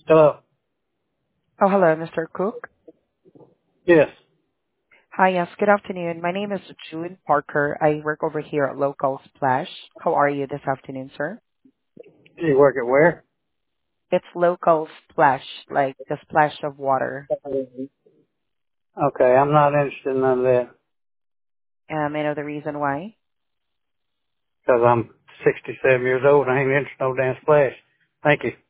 Hello. Oh, hello, Mr. Cook. Yes. Hi, yes, good afternoon. My name is June Parker. I work over here at Local Splash. How are you this afternoon, sir? You work at where? It's Local Splash, like the splash of water. Okay, I'm not interested in none of that I know the reason why. because I'm 67 years old. I ain't interested in no damn splash. Thank you.